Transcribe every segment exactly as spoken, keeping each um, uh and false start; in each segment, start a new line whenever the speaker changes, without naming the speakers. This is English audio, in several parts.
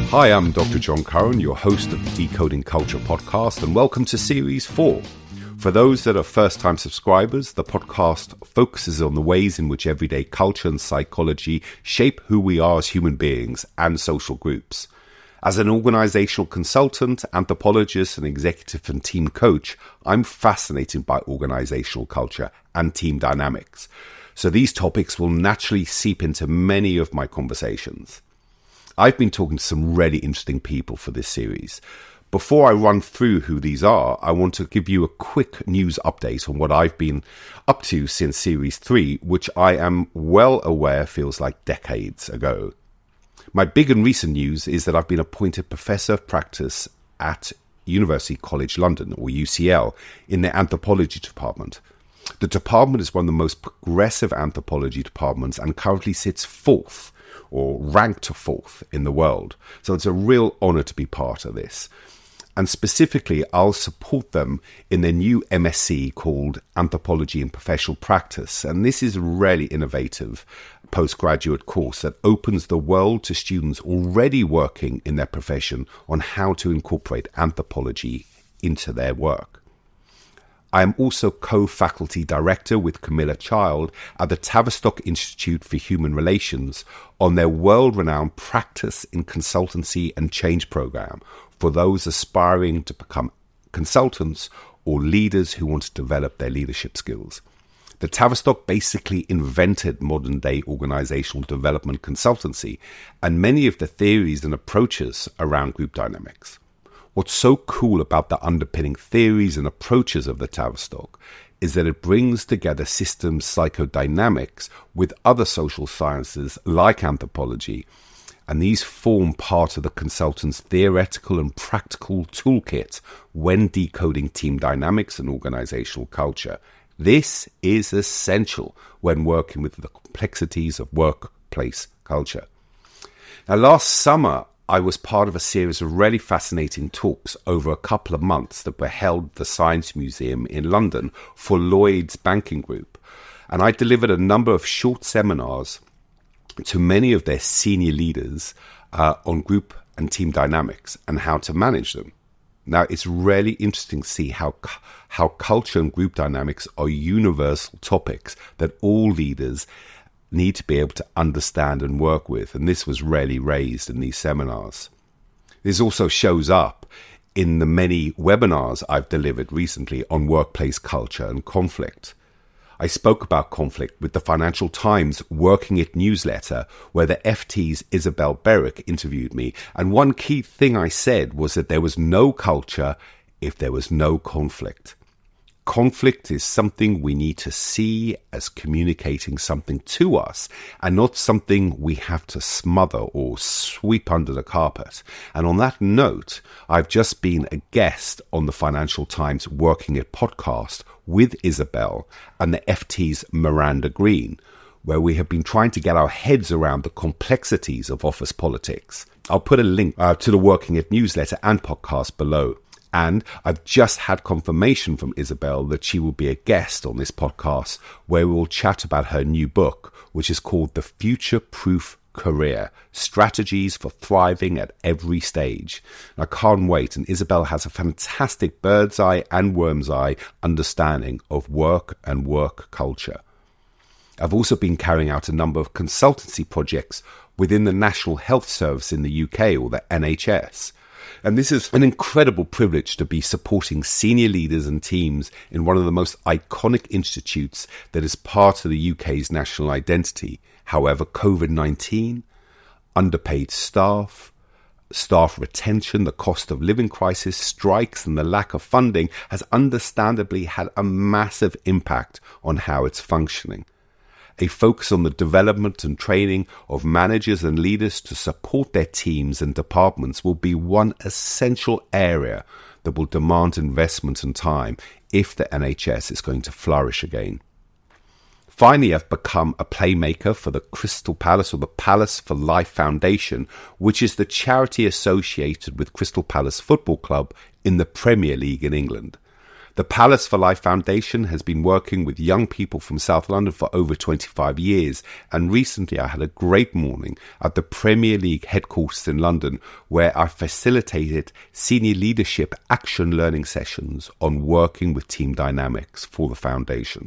Hi, I'm Doctor John Curran, your host of the Decoding Culture podcast, and welcome to Series four. For those that are first-time subscribers, the podcast focuses on the ways in which everyday culture and psychology shape who we are as human beings and social groups. As an organizational consultant, anthropologist, and executive and team coach, I'm fascinated by organizational culture and team dynamics. So these topics will naturally seep into many of my conversations. I've been talking to some really interesting people for this series. Before I run through who these are, I want to give you a quick news update on what I've been up to since Series three, which I am well aware feels like decades ago. My big and recent news is that I've been appointed Professor of Practice at University College London, or U C L, in the Anthropology Department. The department is one of the most progressive anthropology departments and currently sits fourth, or ranked fourth, in the world. So it's a real honour to be part of this. And specifically, I'll support them in their new M S c called Anthropology and Professional Practice. And this is a really innovative postgraduate course that opens the world to students already working in their profession on how to incorporate anthropology into their work. I am also co-faculty director with Camilla Child at the Tavistock Institute for Human Relations on their world-renowned Practice in Consultancy and Change program for those aspiring to become consultants or leaders who want to develop their leadership skills. The Tavistock basically invented modern-day organizational development consultancy and many of the theories and approaches around group dynamics. What's so cool about the underpinning theories and approaches of the Tavistock is that it brings together systems psychodynamics with other social sciences like anthropology, and these form part of the consultant's theoretical and practical toolkit when decoding team dynamics and organizational culture. This is essential when working with the complexities of workplace culture. Now, last summer, I was part of a series of really fascinating talks over a couple of months that were held at the Science Museum in London for Lloyds Banking Group. And I delivered a number of short seminars to many of their senior leaders uh, on group and team dynamics and how to manage them. Now, it's really interesting to see how how culture and group dynamics are universal topics that all leaders need to be able to understand and work with, and this was rarely raised in these seminars. This also shows up in the many webinars I've delivered recently on workplace culture and conflict. I spoke about conflict with the Financial Times Working It newsletter, where the F T's Isabel Berwick interviewed me, and one key thing I said was that there was no culture if there was no conflict. Conflict is something we need to see as communicating something to us and not something we have to smother or sweep under the carpet. And on that note, I've just been a guest on the Financial Times Working It podcast with Isabel and the F T's Miranda Green, where we have been trying to get our heads around the complexities of office politics. I'll put a link uh, to the Working It newsletter and podcast below. And I've just had confirmation from Isabel that she will be a guest on this podcast where we will chat about her new book, which is called The Future-Proof Career, Strategies for Thriving at Every Stage. I can't wait, and Isabel has a fantastic bird's eye and worm's eye understanding of work and work culture. I've also been carrying out a number of consultancy projects within the National Health Service in the U K, or the N H S. And this is an incredible privilege to be supporting senior leaders and teams in one of the most iconic institutes that is part of the U K's national identity. However, COVID nineteen, underpaid staff, staff retention, the cost of living crisis, strikes, and the lack of funding has understandably had a massive impact on how it's functioning. A focus on the development and training of managers and leaders to support their teams and departments will be one essential area that will demand investment and time if the N H S is going to flourish again. Finally, I've become a playmaker for the Crystal Palace, or the Palace for Life Foundation, which is the charity associated with Crystal Palace Football Club in the Premier League in England. The Palace for Life Foundation has been working with young people from South London for over twenty-five years, and recently I had a great morning at the Premier League headquarters in London where I facilitated senior leadership action learning sessions on working with team dynamics for the foundation.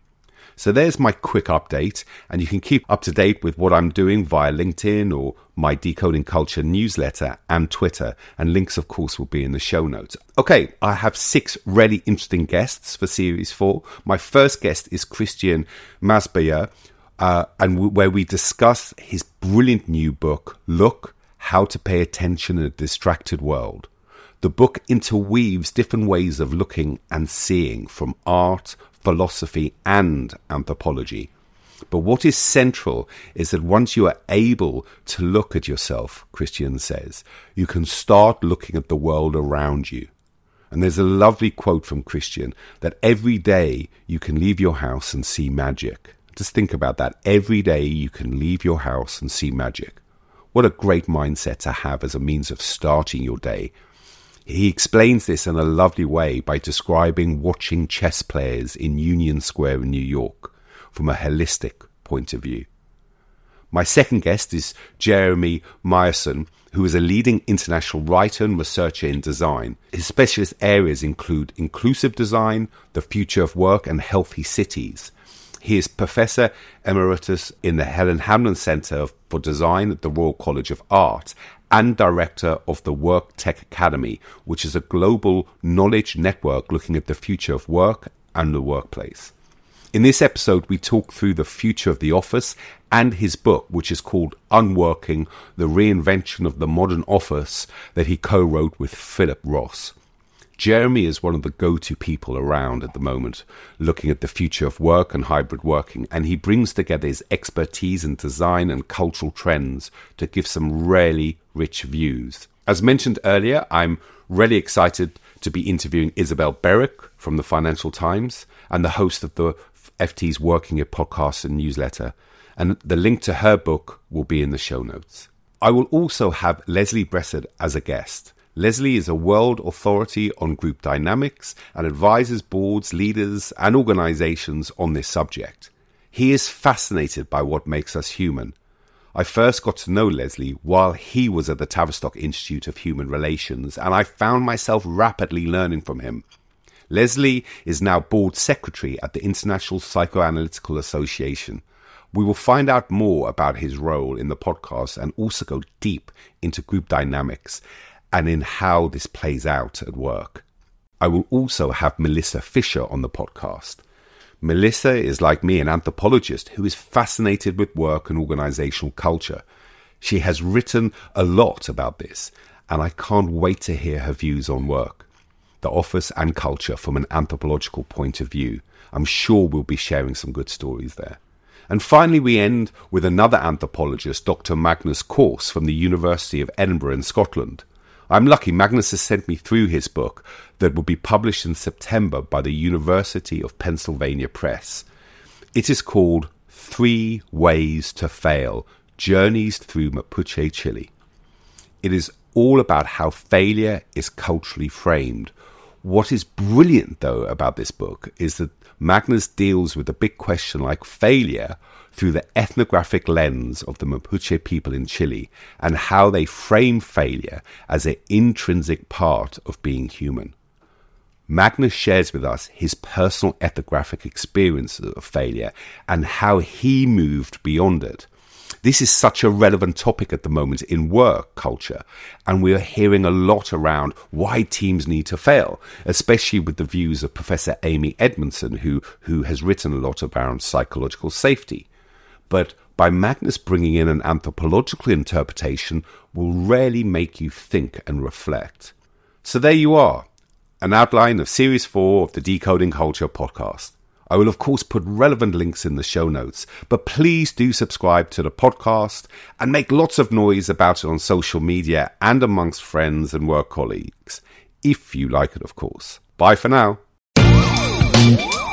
So there's my quick update, and you can keep up to date with what I'm doing via LinkedIn or my Decoding Culture newsletter and Twitter, and links of course will be in the show notes. Okay, I have six really interesting guests for Series four. My first guest is Christian Masbayer, uh, and w- where we discuss his brilliant new book, Look, How to Pay Attention in a Distracted World. The book interweaves different ways of looking and seeing from art, philosophy and anthropology. But what is central is that once you are able to look at yourself, Christian says, you can start looking at the world around you. And there's a lovely quote from Christian that every day you can leave your house and see magic. Just think about that. Every day you can leave your house and see magic. What a great mindset to have as a means of starting your day. He explains this in a lovely way by describing watching chess players in Union Square in New York from a holistic point of view. My second guest is Jeremy Myerson, who is a leading international writer and researcher in design. His specialist areas include inclusive design, the future of work, and healthy cities. He is Professor Emeritus in the Helen Hamlin Centre for Design at the Royal College of Art and Director of the Work Tech Academy, which is a global knowledge network looking at the future of work and the workplace. In this episode, we talk through the future of the office and his book, which is called Unworking, the Reinvention of the Modern Office, that he co-wrote with Philip Ross. Jeremy is one of the go-to people around at the moment, looking at the future of work and hybrid working, and he brings together his expertise in design and cultural trends to give some really rich views. As mentioned earlier, I'm really excited to be interviewing Isabel Berwick from the Financial Times and the host of the F T's Working It podcast and newsletter, and the link to her book will be in the show notes. I will also have Leslie Bressard as a guest. Leslie is a world authority on group dynamics and advises boards, leaders, and organizations on this subject. He is fascinated by what makes us human. I first got to know Leslie while he was at the Tavistock Institute of Human Relations, and I found myself rapidly learning from him. Leslie is now board secretary at the International Psychoanalytical Association. We will find out more about his role in the podcast and also go deep into group dynamics and in how this plays out at work. I will also have Melissa Fisher on the podcast. Melissa is, like me, an anthropologist who is fascinated with work and organizational culture. She has written a lot about this, and I can't wait to hear her views on work, the office and culture from an anthropological point of view. I'm sure we'll be sharing some good stories there. And finally, we end with another anthropologist, Doctor Magnus Kors from the University of Edinburgh in Scotland. I'm lucky Magnus has sent me through his book that will be published in September by the University of Pennsylvania Press. It is called Three Ways to Fail, Journeys Through Mapuche, Chile. It is all about how failure is culturally framed. What is brilliant, though, about this book is that Magnus deals with a big question like failure through the ethnographic lens of the Mapuche people in Chile and how they frame failure as an intrinsic part of being human. Magnus shares with us his personal ethnographic experiences of failure and how he moved beyond it. This is such a relevant topic at the moment in work culture, and we are hearing a lot around why teams need to fail, especially with the views of Professor Amy Edmondson, who, who has written a lot around psychological safety. But by Magnus bringing in an anthropological interpretation will really make you think and reflect. So there you are, an outline of Series four of the Decoding Culture podcast. I will, of course, put relevant links in the show notes, but please do subscribe to the podcast and make lots of noise about it on social media and amongst friends and work colleagues, if you like it, of course. Bye for now.